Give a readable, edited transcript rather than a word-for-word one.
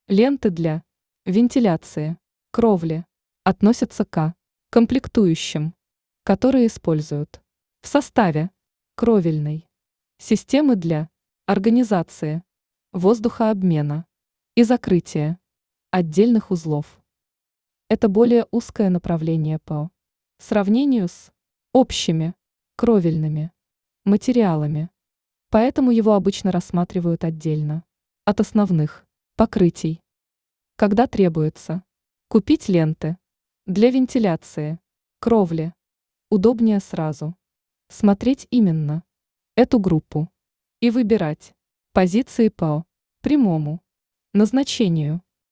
Ленты для вентиляции, кровли относятся к комплектующим, которые используют в составе кровельной системы для организации воздухообмена и закрытия отдельных узлов. Это более узкое направление по сравнению с общими кровельными материалами, поэтому его обычно рассматривают отдельно от основных покрытий. Когда требуется купить ленты для вентиляции кровли, удобнее сразу смотреть именно эту группу и выбирать позиции по прямому назначению.